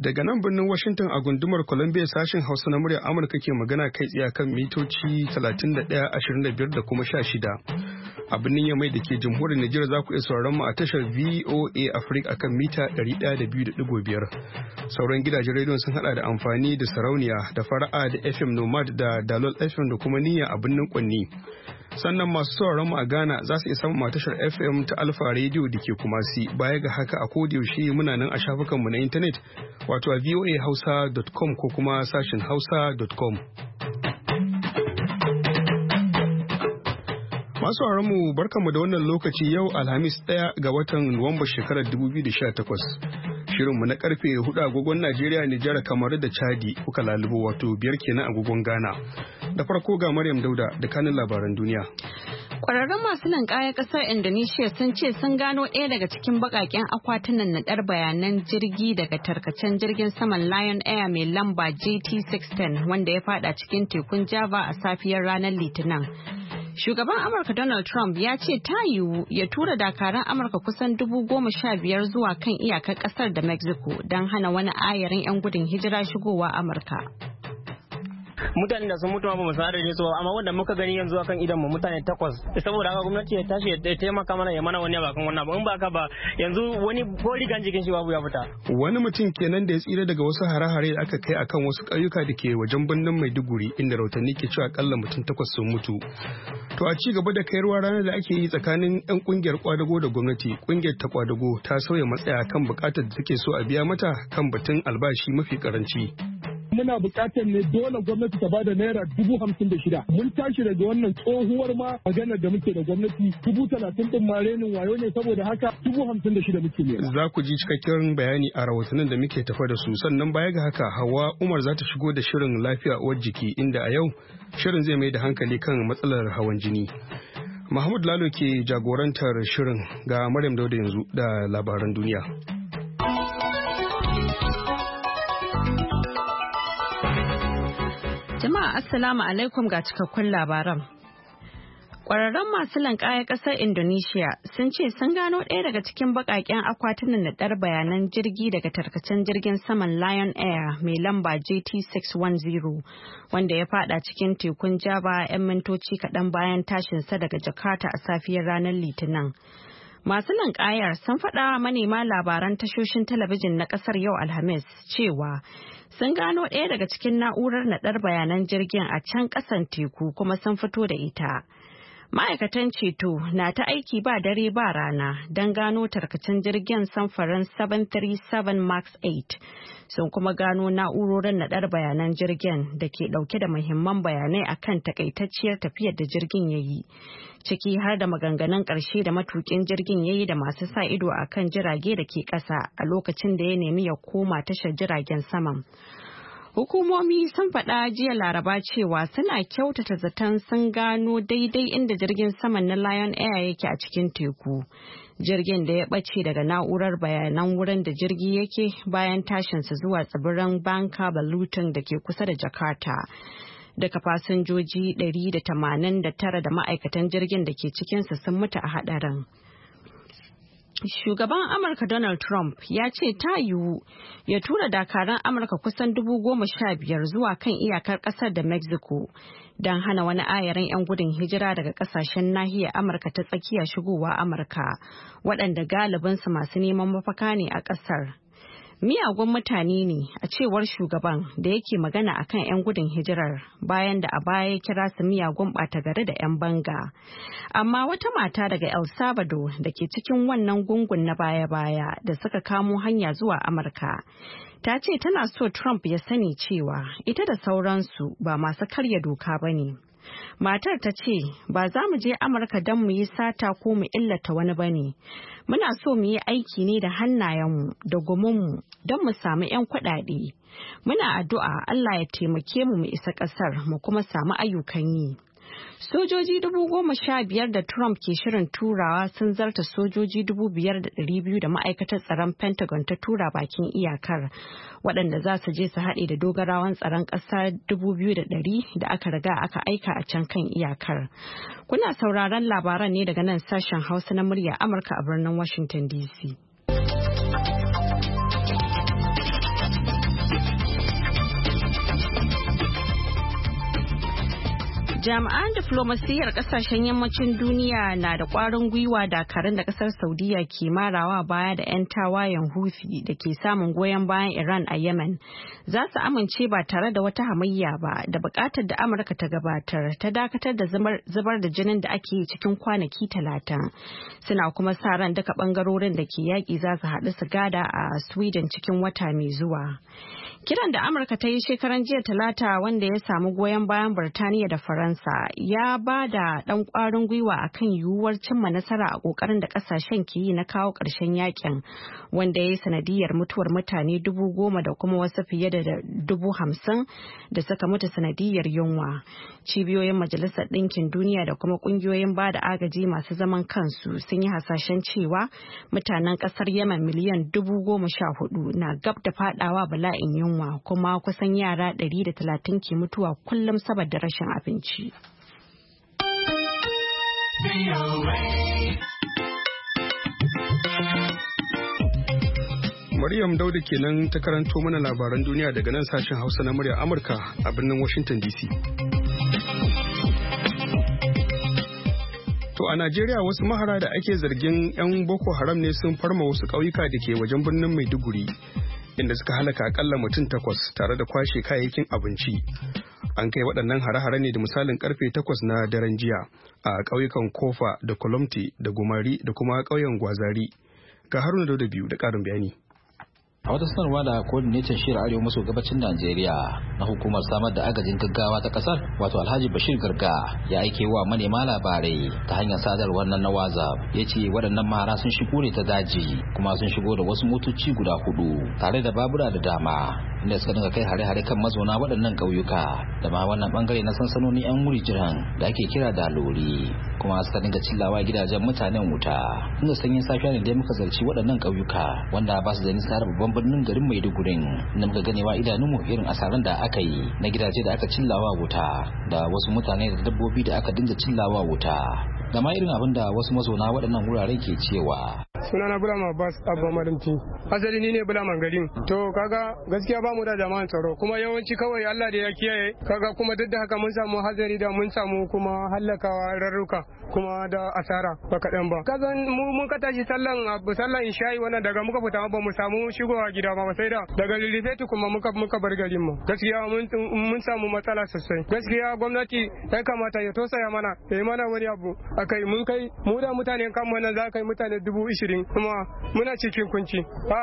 Daga nan birnin Washington a gundumar Columbia sashen Hausa na muryar Amurka ke magana kai tsaye kan mitoci 31, 25 da kuma 16. A birnin Yamai da ke jamhuriyar Nijar za ku iya sauraron mu a tashar VOA Africa akan mita 102.5. Sauran gidajen rediyon sun hada da amfani da sarauniya da fara'a da FM Nomad da Dalol FM da kuma niyya a birnin Kwanni. Sannan masu sauraron mu a Ghana za su iya samun tashar FM ta Alpha Radio da ke Kumasi. Baya ga haka a yaushe muna nan a shafukanmu na intanet wato a voahausa.com ko kuma sashin hausa.com. Masu mu barkanmu da wannan lokaci yau Alhamis 1 ga watan Nuwamba shekarar 2018. Shirinmu na karfe 4 agogon Najeriya, Nijar, Kamaru da Chadi kuka lalubo wato 5 kenan agogon Ghana. Da farko ga Maryam Dauda da kanin labaran duniya. Kwararrun masu ninkaya kasar Indonesia sun ce sun gano ɗaya daga cikin baƙaƙen akwatunan naɗar bayanan jirgi daga tarkacen jirgin saman Lion Air mai lamba JT610 wanda ya fada cikin tekun Java a safiyar ranar Litinin. Shugaban Amurka Donald Trump ya ce ta yiwu ya tura dakaran Amurka kusan 15,000 zuwa kan iyakar kasar da Mexico don hana wani ayarin 'yan gudun hijira shigowa Amurka. Mutanen da sun mutu ma ba mu san adadin su amma wanda muka gani yanzu akan idan mu mutane 8 saboda haka gwamnati ya tashi ya taimaka mana ya mana wani abakan wannan ba in ba ka ba yanzu wani ko rigan jikin shi babu ya fita. Wani mutum kenan da ya tsira daga wasu hare-hare da aka kai akan wasu ƙauyuka da ke wajen birnin Maiduguri inda rahotanni ke cewa akalla mutum 8 sun mutu. To a ci gaba da kai ruwa ranar da ake yi tsakanin 'yan kungiyar kwadago da gwamnati, kungiyar ta kwadago ta sauya matsaya kan bukatar da take so a biya mata kan batun albashi mafi karanci. Muna bukatar ne dole gwamnati ta bada naira 56,000. Mun tashi daga wannan tsohuwar ma maganar da muke da gwamnati 30,000 din ma renin wayo ne saboda haka 56,000 muke ne. Za ku ji cikakken bayani a rahotannin da muke tafa da su sannan baya ga haka Hawa Umar za ta shigo da shirin lafiya uwar jiki inda a yau shirin zai mai da hankali kan matsalar hawan jini. Mahmud Lalo ke jagorantar shirin ga Maryam Dauda yanzu da labaran duniya. Jama'a Assalamu alaikum ga cikakkun labaran. Kwararren masu lankaya kasar Indonesia sun ce sun gano ɗaya daga cikin baƙaƙen akwatunan naɗar bayanan jirgi daga tarkacen jirgin saman Lion Air mai lamba JT610 wanda ya fada cikin tekun Java 'yan mintoci kaɗan bayan tashinsa daga Jakarta a safiyar ranar Litinin. Masu lankayar sun faɗa manema labaran tashoshin talabijin na ƙasar yau Alhamis cewa sun gano ɗaya daga cikin na'urar naɗar bayanan jirgin a can ƙasan teku kuma sun fito da ita. Ma'aikatan ceto na ta aiki ba dare ba rana don gano tarkacen jirgin samfarin 737 Max 8 sun kuma gano na'urorin naɗar bayanan jirgin da ke ɗauke da muhimman bayanai akan takaitacciyar tafiyar da jirgin ya yi, ciki har da maganganun ƙarshe da matuƙin jirgin ya yi da masu sa ido akan jirage da ke ƙasa a lokacin da ya nemi ya koma tashar jiragen saman. Hukumomi sun faɗa jiya Laraba cewa suna kyautata zaton sun gano daidai inda jirgin saman na Lion Air yake a cikin teku. Jirgin da ya ɓace daga na'urar bayanan wurin da jirgi yake bayan tashinsa zuwa tsibirin Bangka Belitung da ke kusa da Jakarta. Daga fasinjoji 189 da ma'aikatan jirgin da ke cikinsa sun mutu a haɗarin. Shugaban Amurka Donald Trump ya ce ta yiwu ya tura dakaran Amurka kusan 15,000 zuwa kan iyakar kasar da Mexico don hana wani ayarin 'yan gudun hijira daga kasashen nahiyar Amurka ta tsakiya shigowa Amurka, waɗanda galibinsu masu neman mafaka ne a ƙasar. Miyagun mutane ne a cewar shugaban da yake magana akan 'yan gudun hijirar bayan da a baya ya kira su miyagun ɓata gari da 'yan banga. Amma wata mata daga El Salvador da ke cikin wannan gungun na baya-baya da suka kamo hanya zuwa Amurka ta ce tana so Trump ya sani cewa ita da sauransu ba masu karya doka ba ne. Matar ta ce ba za mu je Amurka don mu yi sata ko mu illata wani ba ne. Muna so mu yi aiki ne da hannayenmu da gumunmu don mu samu 'yan kuɗaɗe. Muna addu'a Allah ya taimake mu isa ƙasar mu kuma samu ayyukan yi. Sojoji 15,000 da Trump ke shirin turawa sun zarta sojoji 5,200 da ma'aikatar tsaron Pentagon ta tura bakin iyakar, waɗanda za su je su haɗe da dogarawan tsaron ƙasa 2,100 da aka riga aka aika a can kan iyakar. Kuna sauraron labaran ne daga nan sashen Hausa na murya Amurka a birnin Washington DC. Jami'an diflomasiyyar kasashen yammacin duniya na da kwarin gwiwa dakarun da kasar Saudiya ke marawa baya da 'yan tawayen Houthi da ke samun goyon bayan Iran a Yemen za su amince ba tare da wata hamayya ba da bukatar da Amurka ta gabatar ta dakatar da zubar da jinin da ake yi cikin kwanaki 30. Suna kuma sa ran duka bangarorin da ke yaƙi za su haɗu su gada a Sweden cikin wata mai zuwa. Kiran da Amurka ta yi shekaran jiya Talata wanda ya samu goyon bayan Birtaniya da Faransa ya ba da ɗan ƙwarin gwiwa akan yiwuwar cimma nasara a ƙoƙarin da ƙasashen ke yi na kawo ƙarshen yakin wanda ya yi sanadiyar mutuwar mutane 10,000 da kuma wasu fiye da 50,000 da suka mutu sanadiyar yunwa. Cibiyoyin Majalisar Ɗinkin Duniya da kuma ƙungiyoyin ba da agaji masu zaman kansu sun yi hasashen cewa mutanen ƙasar Yemen miliyan 14,000 na gab da faɗawa bala'in yunwa kuma kusan yara 130 ke mutuwa kullum saboda rashin abinci. Maryam Dauda kenan ta karanto mana labaran duniya daga nan sashen Hausa na murya Amurka a birnin Washington DC. To a Najeriya wasu mahara da ake zargin 'yan Boko Haram ne sun farma wasu ƙauyuka da ke wajen birnin Maiduguri inda suka halaka akalla mutum 8 tare da kwashe kayayyakin abinci. An kai waɗannan hare-hare ne da misalin karfe 8 na daren jiya a ƙauyukan Kofa da Kolomti da Gumari da kuma ƙauyen Gwazari. Ga Haruna Dauda biyu da ƙarin bayani. A wata sanarwa da coordinator shirin arewa maso gabacin Najeriya na hukumar samar da agajin gaggawa ta kasar wato Alhaji Bashir Garga ya aike wa manema labarai ta hanyar sadarwar nan na WhatsApp ya ce waɗannan mahara sun shigo ne ta daji kuma sun shigo da wasu motoci guda 4 tare da babura da dama inda suka dinga kai hare-hare kan mazauna waɗannan ƙauyuka da ma wannan bangare na sansanonin 'yan wuri jiran da ake kira da lori kuma suka dinga cillawa gidajen mutanen wuta inda sanyin safiya ne da muka zarci waɗannan ƙauyuka wanda ba su da nisa da babban birnin garin Maiduguri inda muka ganewa idanunmu irin asaran da aka yi na gidaje da aka cillawa wuta da wasu mutane da dabbobi da aka dinga cillawa wuta da ma irin abin da wasu mazauna waɗannan wuraren ke cewa. Sunana Bulama Abbas Abba Madamci. Asali ni ne Bulaman garin. To kaga gaskiya ba mu da jama'an tsaro kuma yawanci kawai Allah da ya kiyaye kaga kuma duk da haka mun samu hazari da mun samu kuma hallakawa rarruka kuma da asara ba kaɗan ba. Kazan mun ka tashi sallan isha'i wannan daga muka fita ba mu samu shigowa gida ba sai da daga Lilifetu kuma muka bar garin mu. Gaskiya mun samu matsala sosai. Gaskiya gwamnati ya kamata ya tosaya mana ya yi mana wani abu akai mun kai mu da mutane kan mana za kai mutane 20,000 kuma muna cikin kunci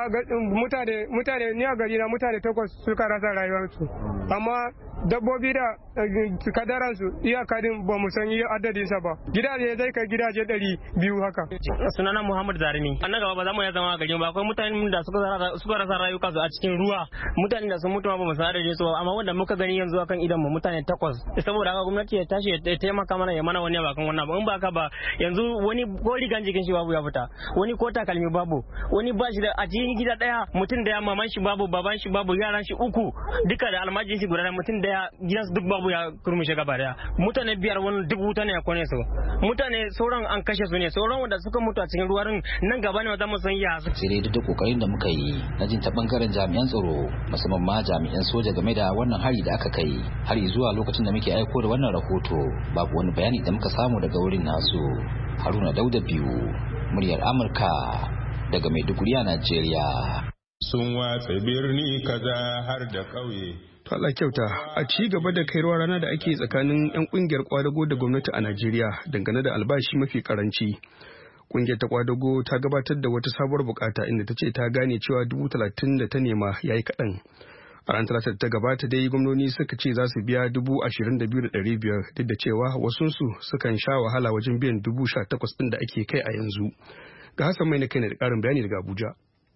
mutane ni a gari na mutane 8 suka rasa rayuwarsu amma dabbobi da kadaransu iyakadin ba mu san adadin sa ba gidaje zai kai gidaje 200 haka. Sunana Muhammad Zarimi. Annan gaba ba za mu iya zama a garin ba akwai mutanen da suka rasa rayuka su a cikin ruwa mutanen da sun mutu ba mu san adadin su amma wanda muka gani yanzu akan idan mu mutane 8 saboda haka gwamnati ya tashi ya taimaka mana ya mana wani bakan wannan ba in ba ka ba yanzu wani ko rigan jikin shi babu ya fita wani ko takalmi babu wani ba shi da a cikin gida daya mutum daya maman shi babu baban shi babu yaran shi 3 duka da almajin shi guda mutum daya gidansu duk babu ya kurmushe gaba daya mutane 5 wani duk wuta ne ya kone su mutane sauran an kashe su ne sauran wanda suka mutu a cikin ruwarin nan gaba ne za mu san ya su sai dai duk kokarin da muka yi na jin ta bangaren jami'an tsaro musamman ma jami'an soja game da wannan hari da aka kai har zuwa lokacin da muke aiko da wannan rahoto babu wani bayani da muka samu daga wurin nasu. Haruna Dauda biyu muryar Amurka daga Maiduguri a Najeriya. Sun watsa birni kaza har da ƙauye. To Allah kyauta a ci gaba da kairuwa rana da ake tsakanin 'yan kungiyar kwadago da gwamnati a Najeriya dangane da albashi mafi karanci. Kungiyar ta kwadago ta gabatar da wata sabuwar bukata inda ta ce ta gane cewa 30,000 da ta nema yayi kaɗan. A ran Talata ta gabata dai gwamnoni suka ce za su biya 22,500 duk da cewa wasunsu sukan sha wahala wajen biyan 18,000 ɗin da ake kai a yanzu. Ga Hassan mai na kai da ƙarin bayani daga Abuja.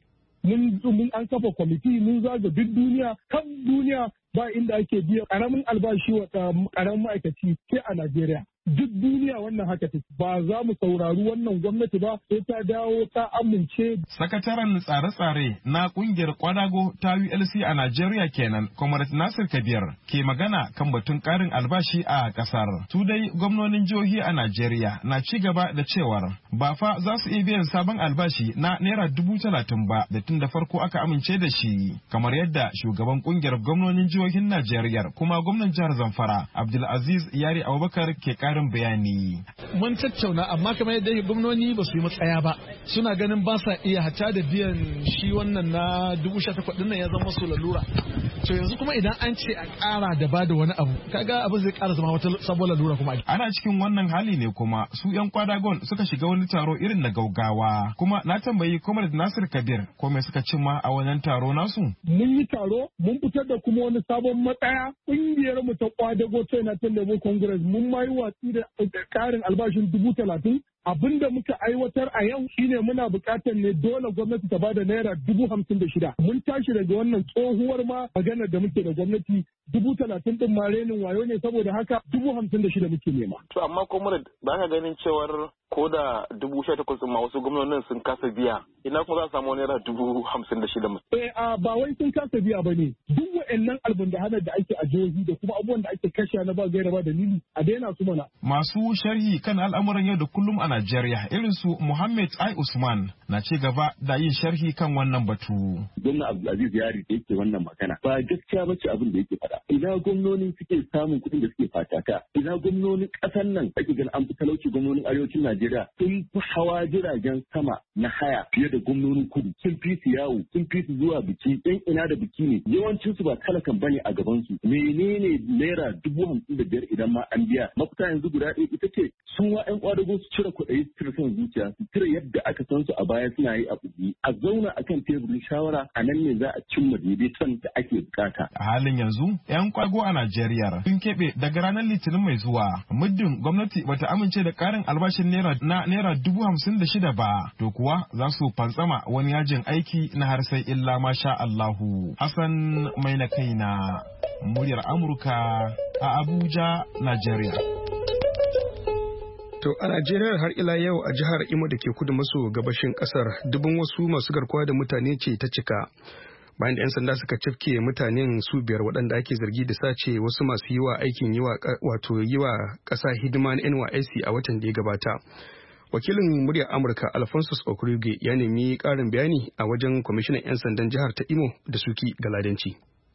Mun an kafa kwamiti mun zaga duk duniya ba inda ake biya karamin albashi wa karamin ma'aikaci sai a Najeriya. duk duniya wannan haka take. Ba za mu saurari wannan gwamnati ba sai ta dawo ta amince. Sakataren tsare-tsare na kungiyar kwadago ta ULC a Najeriya kenan, Comrade Nasir Kabir ke magana kan batun karin albashi a kasar. Su dai gwamnonin jihohi a Najeriya na ci gaba da cewar ba fa za su iya biyan sabon albashi na naira 30,000 ba da tun da farko aka amince da shi, kamar yadda shugaban kungiyar gwamnonin jihohin Najeriya kuma gwamnan jihar Zamfara Abdulaziz Yari Abubakar ke karin bayani. Mun tattauna amma kamar yadda gwamnoni ba su yi matsaya ba, suna ganin ba sa iya hata da biyan shi wannan na 18,000 din nan ya zama su lalura. To yanzu kuma idan an ce a ƙara da bada wani abu, kaga abin zai ƙara zama wata sabuwar lalura kuma. Ana cikin wannan hali ne kuma su 'yan kwadagon suka shiga wani taro irin na gaugawa, kuma na tambayi Comrade Nasir Kabir ko me suka cimma a wannan taro nasu. Mun yi taro, mun fitar da kuma wani sabon matsaya. Ƙungiyar mu ta kwadago ta United Labour Congress mun ma yi watsi da ƙarin albashin 30,000. Abin da muka aiwatar a yau shine muna buƙatar ne dole gwamnati ta bada naira 56,000. Mun tashi daga wannan tsohuwar ma maganar da muke da gwamnati 30,000 din ma renin wayo ne, saboda haka 56,000 muke nema. To amma Comrade ba ka ganin cewar ko da 18,000 ma wasu gwamnonin sun kasa biya, ina kuma za a samu naira 56,000? Ba wai sun kasa biya ba ne. Duk wa'annan albun da hana da ake a jihohi da kuma abubuwan da ake kashe na ba gaira ba dalili a daina su mana. Masu sharhi kan al'amuran yau da kullum a Najeriya irin su Muhammad I. Usman na ci gaba da yin sharhi kan wannan batu. Gwamna Abdulaziz Yari da yake wannan magana ba gaskiya bace abin da yake faɗa. Ina gwamnoni suke samun kuɗin da suke fataka? Ina gwamnonin ƙasar nan ake ganin an fi talauci gwamnonin arewacin Najeriya sun fi hawa jiragen sama na haya fiye da gwamnonin kudu. Sun fi su yawo, sun fi su zuwa biki, ɗan ina da biki ne. Yawancin su ba talakan bane a gaban su. Menene naira 55,000 idan ma an biya? Mafita yanzu guda ɗaya ita ce su ma 'yan kwadago su cire kuɗi su cire son zuciya, su cire yadda aka san su a baya suna yi a buɗe. A zauna akan teburin shawara, a nan ne za a cimma daidaiton da ake bukata. A halin yanzu 'yan kwago a Najeriya sun keɓe daga ranar Litinin mai zuwa. Muddin gwamnati bata amince da ƙarin albashin naira 56,000 ba, to kuwa za su fantsama wani yajin aiki na har sai illa masha Allahu. Hassan mai na kaina, muryar Amurka a Abuja, Najeriya. To a Najeriya har ila yau a jihar Imo da ke kudu maso gabashin kasar dubin wasu masu garkuwa da mutane ce ta cika. Bayan da 'yan sanda suka cafke mutanen su 5 waɗanda ake zargi da sace wasu masu yi wa aikin yi wa ƙasa hidima na NYSC a watan da ya gabata. Wakilin muryar Amurka Alphonsus Okurige ya nemi ƙarin bayani a wajen kwamishinan 'yan sandan jihar ta Imo da Suki Galadanci.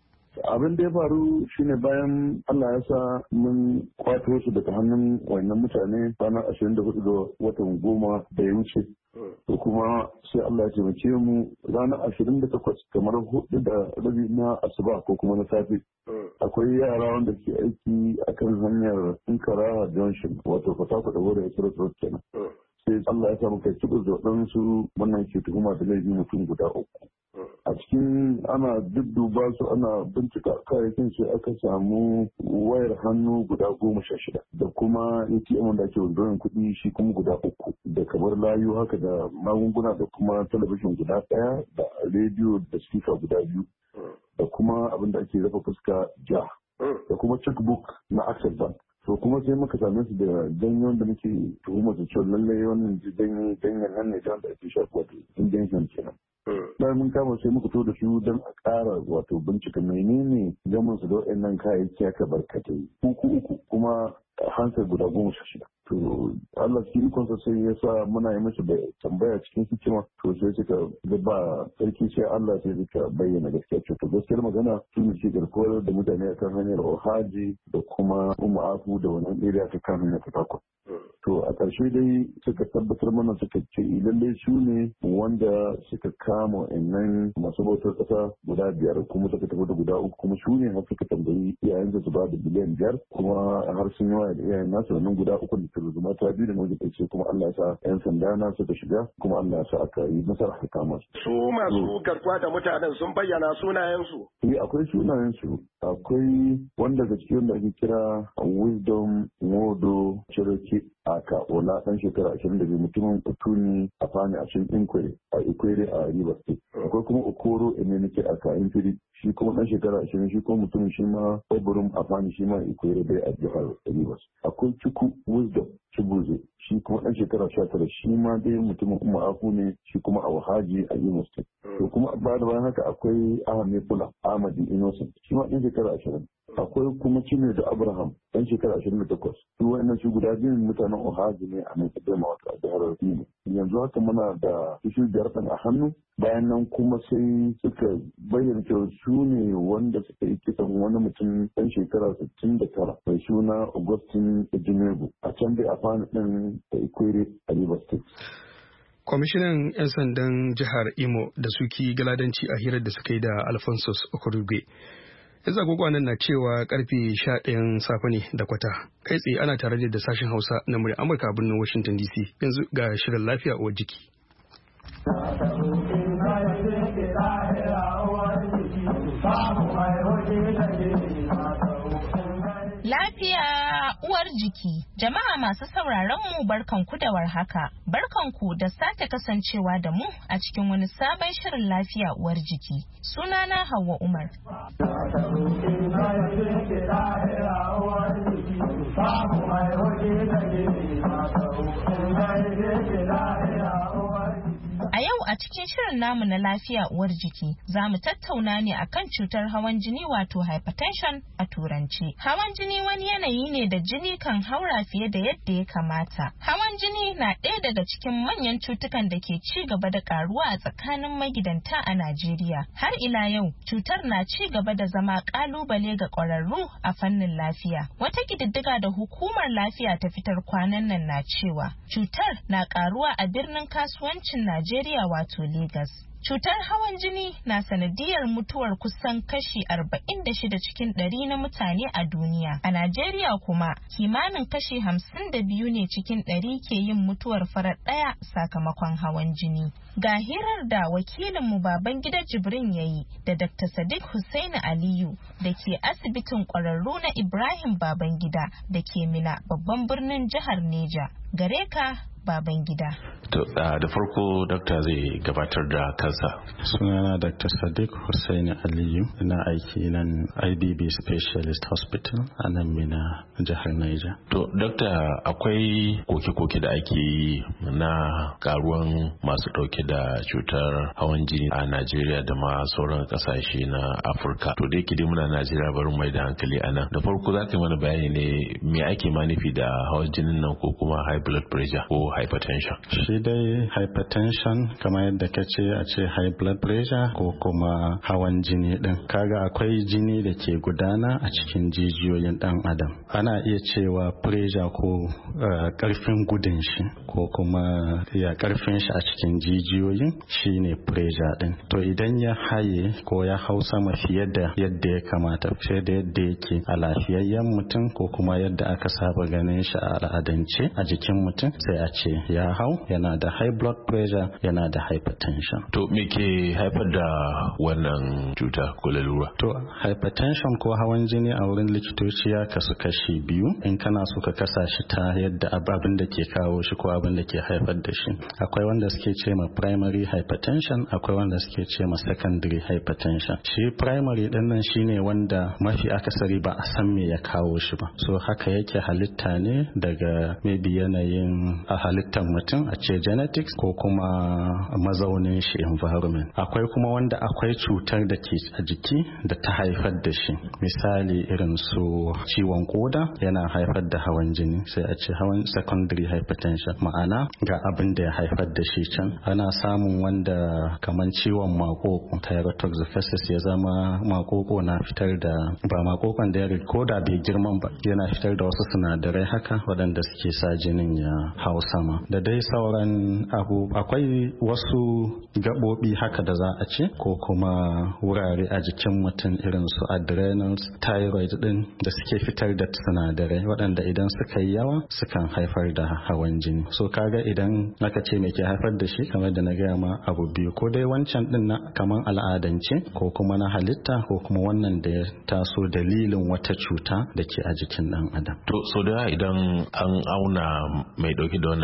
Abin da ya faru shine bayan Allah ya sa mun kwato su daga hannun wannan mutane ranar 24 ga watan 10 da ya wuce. To kuma sai Allah ya taimake mu ranar 28 kamar 4:30 na asuba ko kuma na safe. Akwai yara wanda ke aiki akan hanyar Nkara Junction wato Fatakwal da Wura Express Road kenan. Sai Allah ya sa muka ci da waɗansu wannan ke tuhuma da laifi mutum guda 3. A cikin ana dudduba su ana bincika kayayyakin sai aka samu wayar hannu guda 16 da kuma ATM da ake withdrawing kuɗi shi kuma guda 3 da kamar layu haka da magunguna da kuma talabijin guda 1 da rediyo da speaker guda 2 da kuma abin da ake rafa fuska ja da kuma checkbook na Access Bank. To kuma sai muka same su da ganyen da muke tuhumar su cewa lallai wannan ganyen nan ne da ake shafa wato injection kenan. Bayan mun kama sai muka to da su don a ƙara wato bincika menene gamin su da waɗannan kayayyaki aka barkatai uku kuma hansar guda 16. To Allah cikin ikonsa sai ya sa muna yi musu da tambaya cikin hikima to sai suka ba sarki sai Allah sai suka bayyana gaskiya ce to gaskiyar magana su ne ke garkuwar da mutane akan hanyar Ohaji da kuma Afu da wannan area ta kan hanyar Fatakwal. To a ƙarshe dai suka tabbatar mana suka ce lallai su ne wanda suka kama wa'annan masu bautar ƙasa guda 5 kuma suka tafi da guda 3 kuma su ne har suka tambayi iyayensa su ba da biliyan 5 kuma har sun yi wa da iyayen nasu wannan guda 3 da suka zuma ta 2 da wajen ƙarshe kuma Allah ya sa 'yan sanda na suka shiga kuma Allah ya sa aka yi nasara aka kama su. Su masu garkuwa da mutanen sun bayyana sunayensu. Akwai sunayensu. Akwai wanda daga cikin da ake kira Wisdom Modo Cherokee aka ola ɗan shekara 22 mutumin Otuni a Fani a cikin Ikwere a River State. akwai kuma okoro emenike a kayan fili shi kuma ɗan shekara 20 shi kuma mutumin shi ma oburum afani shi ma ikwere bai a jihar Rivers. Akwai Chukwu Wisdom Chibuze shi kuma ɗan shekara 19 shi ma dai mutumin Umma Aku ne shi kuma a Wahaji a Imo State. To kuma bayan haka akwai Ahmed Bula Ahmad Innocent shi ma ɗan shekara 20. Akwai kuma Cine da Abraham ɗan shekara 28. Su wa'annan su guda biyun mutanen Ohaji ne a Maiduguri wato a jihar Imo. Yanzu haka muna da su biyar ɗin a hannu. Bayan nan kuma sai suka bayyana cewa su ne wanda suka yi kisan wani mutum ɗan shekara 69 mai suna Augustine Ejimegu a can dai a fani ɗin da Ikwere a Rivers State. Kwamishinan 'yan sandan jihar Imo da suki galadanci a hirar da suka yi da Alphonsus Okorugwe. Yanzu agogo nan na cewa karfe 11 safe ne da kwata. Kai tsaye ana tare da sashen Hausa na murya Amurka a birnin Washington DC. Yanzu ga shirin lafiya uwar jiki. Lafiya uwar jiki. Jama'a masu sauraron mu barkanku da warhaka. Barkanku da sake kasancewa da mu a cikin wani sabon shirin lafiya uwar jiki. Sunana Hauwa Umar. A yau a cikin shirin namu na lafiya uwar jiki za mu tattauna ne akan cutar hawan jini wato hypertension a turanci. Hawan jini wani yanayi ne da jini kan haura fiye da yadda ya kamata. Hawan jini na ɗaya daga cikin manyan cutukan da ke ci gaba da karuwa a tsakanin magidanta a Najeriya. Har ila yau cutar na ci gaba da zama kalubale ga ƙwararru a fannin lafiya. Wata ƙididdiga da hukumar lafiya ta fitar kwanan nan na cewa cutar na karuwa a birnin kasuwancin Najeriya wato Lagos. Cutar hawan jini na sanadiyar mutuwar kusan kashi 46 cikin 100 na mutane a duniya. A Najeriya kuma kimanin kashi 52 ne cikin 100 ke yin mutuwar farar ɗaya sakamakon hawan jini. Ga hirar da wakilinmu Babangida Jibrin yayi da Dr. Sadiq Hussaini Aliyu da ke asibitin ƙwararru na Ibrahim Babangida da ke Mina babban birnin jihar Neja. Gare ka Babangida. To da farko dokta zai gabatar da kansa. Sunana Dr. Sadiq Hussaini Aliyu, ina aiki nan IBB Specialist Hospital a nan Mina jihar Niger. To dokta akwai koke-koke da ake yi na karuwan masu dauke da cutar hawan jini a Najeriya da ma sauran kasashe na Afirka. To da yake dai muna Najeriya bari mai da hankali a nan. Da farko za ka yi mana bayani ne me ake nufi da hawan jinin nan ko kuma high blood pressure ko hypertension. Shi dai hypertension kamar yadda ka ce a ce high blood pressure ko kuma hawan jini din. Kaga akwai jini da ke gudana a cikin jijiyoyin dan adam. Ana iya cewa pressure ko karfin gudun shi ko kuma ya karfin shi a cikin jijiyoyin shine pressure din. To idan ya haye ko ya hau sama fiye da yadda ya kamata, fiye da yadda yake a lafiyayyen mutum ko kuma yadda aka saba ganin shi a al'adance a jikin mutum, sai a ce ya hau, yana da high blood pressure, yana da hypertension. To me ke haifar da wannan cuta ko lalura? To hypertension ko hawan jini a wurin likitoci ya kasu kashi biyu. In kana so ka kasa shi ta yadda abin da ke kawo shi ko abin da ke haifar da shi. Akwai wanda suke ce ma primary hypertension, akwai wanda suke ce ma secondary hypertension. Shi primary din nan shine wanda mafi akasari ba a san me ya kawo shi ba. So haka yake halitta ne daga maybe yanayin a halittar mutum, a ce genetics ko kuma mazaunin shi environment. Akwai kuma wanda akwai cutar da ke a jiki da ta haifar da shi. Misali irin su ciwon koda yana haifar da hawan jini, sai a ce hawan secondary hypertension, ma'ana ga abin da ya haifar da shi can. Ana samun wanda kaman ciwon makoko thyrotoxicosis ya zama makoko na fitar da ba makokon da ya koda bai girman ba, yana fitar da wasu sinadarai haka waɗanda suke sa jinin ya hau sama da dai sauran abu. Akwai wasu gaɓoɓi haka da za a ce ko kuma wurare a jikin mutum irin su adrenals, thyroid din da suke fitar da sinadarai waɗanda idan suka yi yawa sukan haifar da hawan jini. So kaga idan aka ce me ke haifar da shi, kamar da na gaya ma abu biyu, ko dai wancan din na kaman al'adance ko kuma na halitta ko kuma wannan da ya taso dalilin wata cuta da ke a jikin dan adam. To so da idan an auna mai dauke da wannan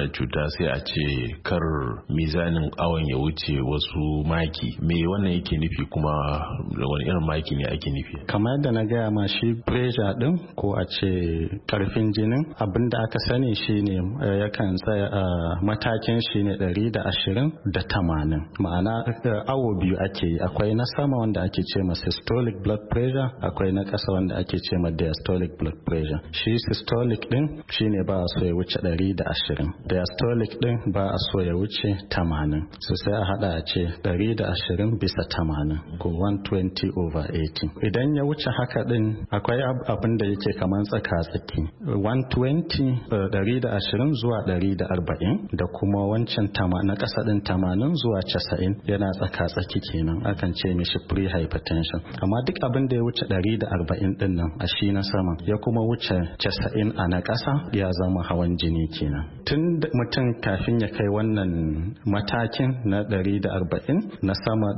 wannan cuta sai a ce kar mizanin awon ya wuce wasu maki. Me wannan yake nufi kuma wani irin maki ne ake nufi? Kamar yadda na gaya ma shi pressure din ko a ce karfin jinin abinda aka sani shine yakan tsaya a matakin shine 120 da 80. Ma'ana awo biyu ake yi, akwai na sama wanda ake ce ma systolic blood pressure, akwai na ƙasa wanda ake ce ma diastolic blood pressure. Shi systolic din shine ba a so ya wuce 120, diastolic din ba a so ya wuce 80. So sai a hada a ce 120 bisa 80 ko 120 over 80. Idan ya wuce haka din akwai abin da yake kaman tsaka-tsaki 120 120 zuwa 140 da kuma wancan na ƙasa din 80 zuwa 90 yana tsaka-tsaki kenan, akan ce mishi pre-hypertension. Amma duk abin da ya wuce 140 din nan a shi na sama ya kuma wuce 90 a na ƙasa ya zama hawan jini kenan. Tun mutum kafin ya kai wannan matakin na 140 na sama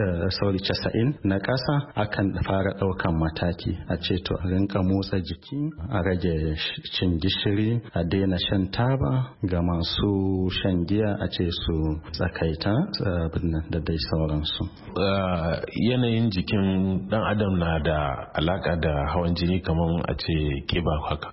90 na ƙasa akan fara ɗaukan mataki a ce to a rinka motsa jiki, a rage cin gishiri, a daina shan taba, ga masu shan giya a ce su tsakaita da dai sauransu. Yanayin jikin dan adam na da alaka da hawan jini kamar a ce kiba haka?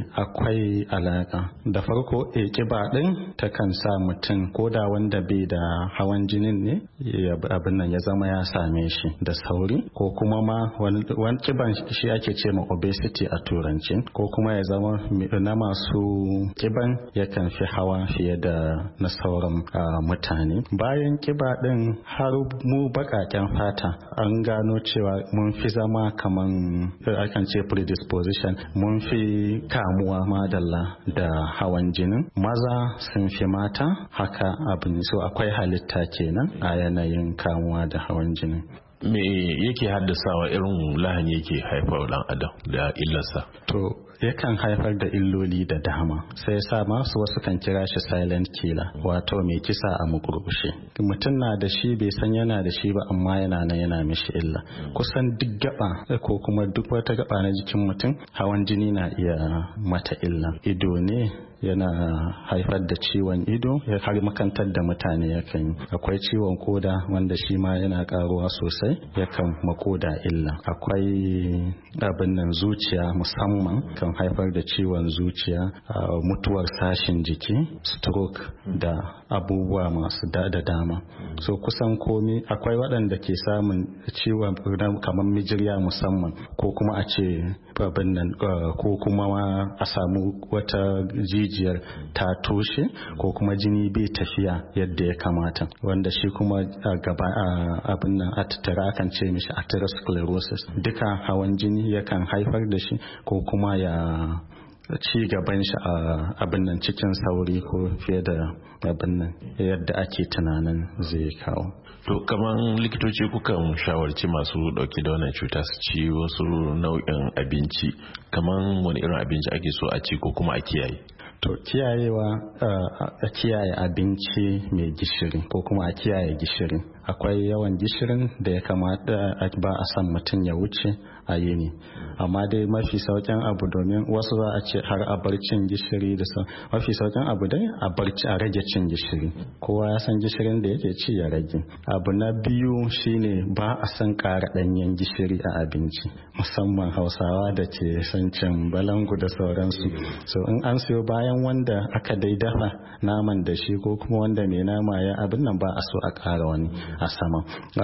Akwai alaka. Da farko kiba din takan sa mutum ko da wanda bai da hawan jinin ne abin nan ya zama ya same shi da sauri, ko kuma ma wani kiban shi ake ce ma obesity a turanci, ko kuma ya zama na masu kiban yakan fi hawa fiye da na sauran mutane. Bayan kiba din har mu bakaken fata an gano cewa mun fi zama kaman akan ce predisposition, mun fi kamuwa madalla da hawan jinin. Maza sun fi mata haka abin, so akwai halitta kenan a yanayin kamuwa da hawan jinin. Me yake haddasawa irin lahani yake haifar dan adam da illarsa? To yakan haifar da illoli da dama, sai sa masu wasu kan kira shi silent killer, wato mai kisa a mugurgushe. Mutum na da shi bai san yana da shi ba, amma yana nan yana mishi illa. Kusan duk gaba ko kuma duk wata gaba na jikin mutum hawan jini na iya mata illa. Ido ne yana haifar da ciwon ido, har makantar da mutane yakan yi. Akwai ciwon koda wanda shi ma yana karuwa sosai, yakan makoda illa. Akwai abin nan zuciya musamman kan haifar da ciwon zuciya, mutuwar sashin jiki, stroke da abubuwa masu da dama. So kusan komi akwai waɗanda ke samun ciwon kamar mijirya musamman, ko kuma a ce abin nan ko kuma a samu wata jijiyar ta toshe, ko kuma jini bai tafiya yadda ya kamata, wanda shi kuma gaba abin nan a tattara akan ce mishi atherosclerosis. Duka hawan jini yakan haifar da shi, ko kuma ya ci gaban shi a abin nan cikin sauri ko fiye da abin nan yadda ake tunanin zai kawo. To kamar likitoci kukan shawarci masu dauke da wannan cuta su ci wasu nau'in abinci, kamar wani irin abinci ake so a ci ko kuma a kiyaye? To kiyayewa a kiyaye abinci mai gishiri ko kuma a kiyaye gishiri. Akwai yawan gishirin da ya kamata ba a san mutum ya wuce a yini, amma dai mafi saukin abu, domin wasu za a ce har a bar cin gishiri da mafi saukin abu dai a rage cin gishiri. Kowa ya san gishirin da yake ci ya rage. Abu na biyu shine ba a san ƙara ɗanyen gishiri a abinci, musamman Hausawa da ke son cin balangu da sauransu. So in an siyo bayan wanda aka dai dafa naman da shi, ko kuma wanda mai nama ya abin nan, ba a so a ƙara wani a sama.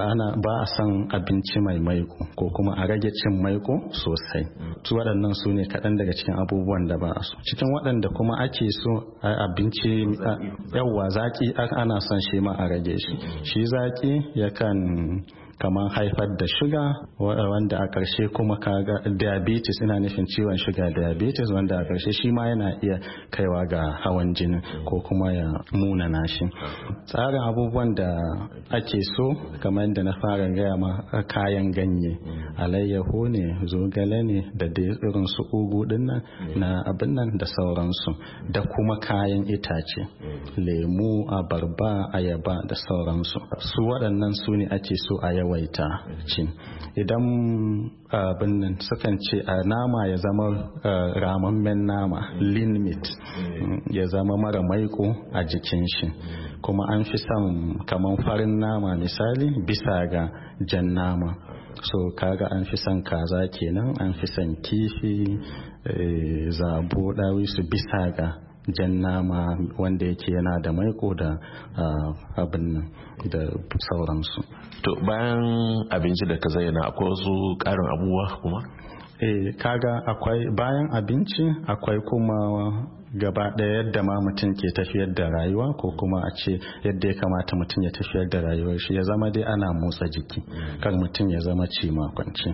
Ba a san abinci mai maiko, ko kuma a rage cin maiko sosai. Su waɗannan su ne kaɗan daga cikin abubuwan da ba a so. Cikin waɗanda kuma ake so abinci yawwa zaki ana son shi ma a rage shi. Shi zaki yakan kamar haifar da shuga, wanda a ƙarshe kuma kaga diabetes, ina nufin ciwon shuga diabetes, wanda a ƙarshe shi ma yana iya kaiwa ga hawan jini ko kuma ya munana shi. Tsarin abubuwan da ake so kamar yadda na fara gaya ma, kayan ganye, alayyaho ne, zogale ne, da dai irin su ugu dinnan na abin nan da sauransu, da kuma kayan itace, lemu, abarba, ayaba da sauransu. Su waɗannan su ne ake so a yawaita ci. Idan abin nan sukan ce nama ya zama ramammen nama, lean meat, ya zama mara maiko a jikin shi, kuma an fi son kaman farin nama misali bisa ga jan nama. So kaga an fi son kaza kenan, an fi son kifi, zabo, dawisu bisa ga jan nama wanda yake yana da maiko da abin nan da sauransu. To bayan abinci da ka zayyana akwai wasu ƙarin abubuwa kuma? Kaga akwai bayan abinci akwai kuma gaba ɗaya yadda ma mutum ke tafiyar da rayuwa, ko kuma a ce yadda ya kamata mutum ya tafiyar da rayuwar shi, ya zama dai ana motsa jiki, kar mutum ya zama ci makwanci.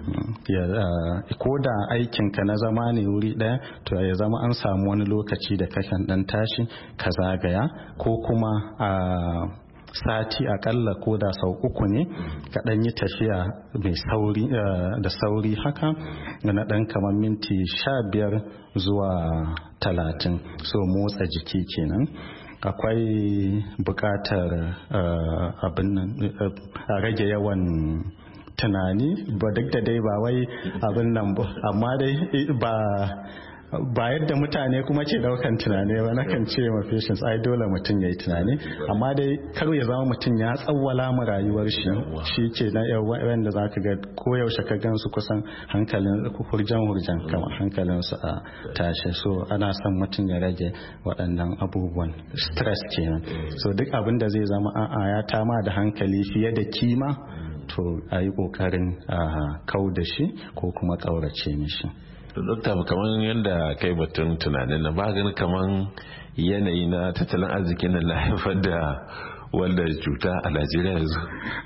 Ko da aikinka na zama ne wuri ɗaya, to ya zama an samu wani lokaci da kakan ɗan tashi ka zagaya, ko kuma sati akalla ko da sau 3 ne ka dan yi tafiya mai sauri da sauri haka na dan kamar minti 15 zuwa 30. So motsa jiki kenan. Akwai bukatar abin nan a rage yawan tunani, ba duk da dai ba wai abin nan ba, amma dai ba yadda mutane kuma ke daukan tunani ba. Nakan ce ma patients ai dole mutum ya yi tunani, amma dai kar ya zama mutum ya tsawwala mu rayuwar shi ke na wanda za ka ga koyaushe ka gansu kusan hankalin hurjan kamar hankalinsu a tashi. So ana son mutum ya rage waɗannan abubuwan, stress kenan. So duk abin da zai zama ya tama da hankali fiye da kima, to a yi ƙoƙarin kau da shi ko kuma ƙaurace mishi. Dokta, kamar yadda kai batun tunanin na maganin kamar yanayi na tattalin arzikin na haifar da wanda cuta a Najeriya yanzu.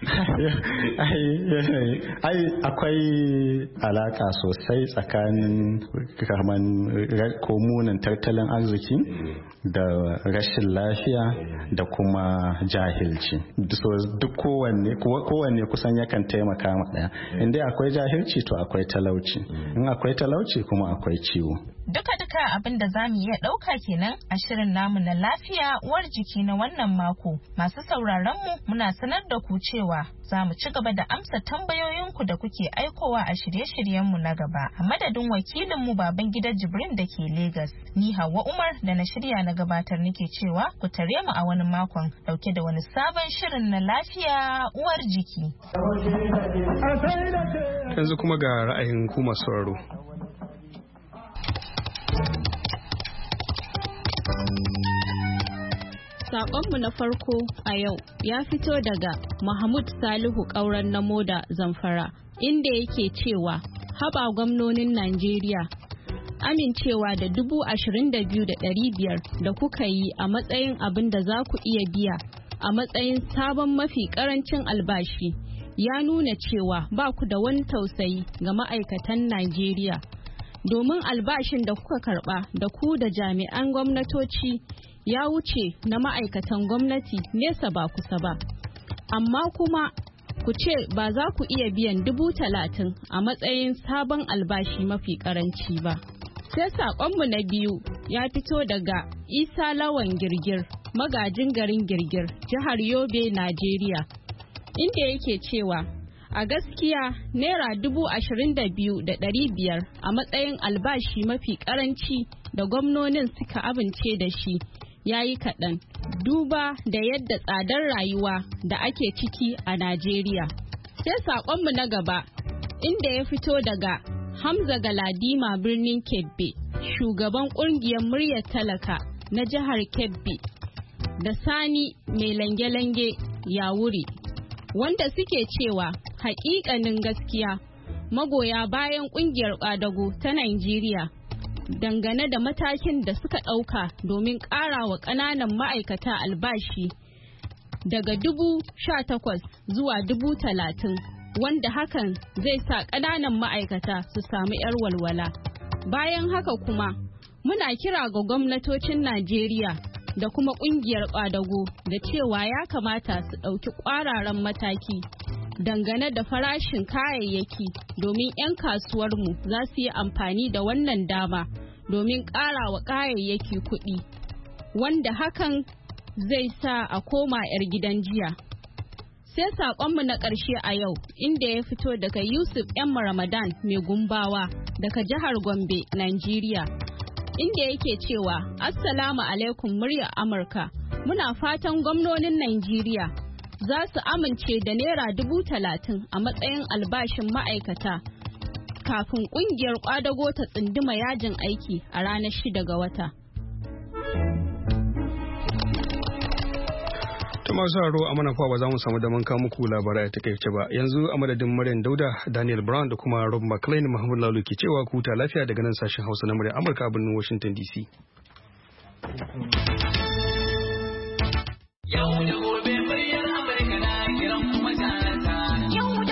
Ai akwai alaka sosai tsakanin kaman komunan tattalin arziki da rashin lafiya da kuma jahilci. Duk kowanne kusan yakan taimaka ma daya. Inda akwai jahilci to akwai talauci. In akwai talauci kuma akwai ciwo. Duka abin da za mu iya ɗauka kenan a shirin namu na lafiya uwar jiki na wannan mako. Masu sauraron mu muna sanar da ku cewa za mu ci gaba da amsa tambayoyinku da kuke aikowa a shirye-shiryenmu na gaba. A madadin wakilinmu Babangida Jibrin da ke Legas, ni Hauwa Umar da na shirya na gabatar nake cewa ku tare mu a wani makon dauke da wani sabon shirin na lafiya uwar jiki. Yanzu kuma ga ra'ayin ku masu sauraro. Saƙonmu na farko a yau ya fito daga Mahmud Salihu Ƙauren na Moda Zamfara, inda yake cewa haba gwamnonin Najeriya, amincewa da 22,500 da kuka yi a matsayin abin da za ku iya biya a matsayin sabon mafi ƙarancin albashi ya nuna cewa ba ku da wani tausayi ga ma'aikatan Najeriya. Domin albashin da kuka karɓa da ku da jami'an gwamnatoci ya wuce na ma'aikatan gwamnati nesa ba kusa ba, amma kuma ku ce ba za ku iya biyan 30,000 a matsayin sabon albashi mafi karanci ba. Sai saƙonmu na biyu ya fito daga Isa Lawan Girgir, magajin garin Girgir, jihar Yobe, Najeriya, inda yake cewa a gaskiya naira 22,500 a matsayin albashi mafi karanci da gwamnonin suka amince da shi ya yi kaɗan, duba da yadda tsadar rayuwa da ake ciki a Najeriya. Sai saƙonmu na gaba inda ya fito daga Hamza Galadima birnin Kebbi, shugaban ƙungiyar muryar talaka na jihar Kebbi, da Sani mai lange-lange ya wuri, wanda suke cewa haƙiƙanin gaskiya magoya bayan ƙungiyar ƙwadago ta Najeriya dangane da matakin da suka ɗauka domin ƙara wa ƙananan ma'aikata albashi daga 18,000 zuwa 30,000, wanda hakan zai sa ƙananan ma'aikata su samu 'yar walwala. Bayan haka kuma muna kira ga gwamnatocin Najeriya da kuma ƙungiyar ƙwadago da cewa ya kamata su ɗauki ƙwararan mataki dangane da farashin kayayyaki domin 'yan kasuwarmu za su yi amfani da wannan dama domin ƙara wa kayayyaki kuɗi, wanda hakan zai sa a koma 'yar gidan jiya. Sai saƙonmu na ƙarshe a yau inda ya fito daga Yusuf M. Ramadan mai gumbawa daga jihar Gombe, Najeriya. Inda yake cewa, Assalamu alaikum muryar Amurka. Muna fatan gwamnonin Najeriya za su amince da Naira 30,000 a matsayin albashin ma'aikata kafin ƙungiyar ƙwadago ta tsunduma yajin aiki a ranar 6 ga wata. masu haro a manafa ba za mu samu daman kawo muku labarai a takaice ba yanzu a madadin Maryam Dauda, Daniel Brown da kuma Rob McLean, Mahmud Lalu ke cewa ku ta lafiya daga nan sashen Hausa na muryar Amurka a birnin Washington DC.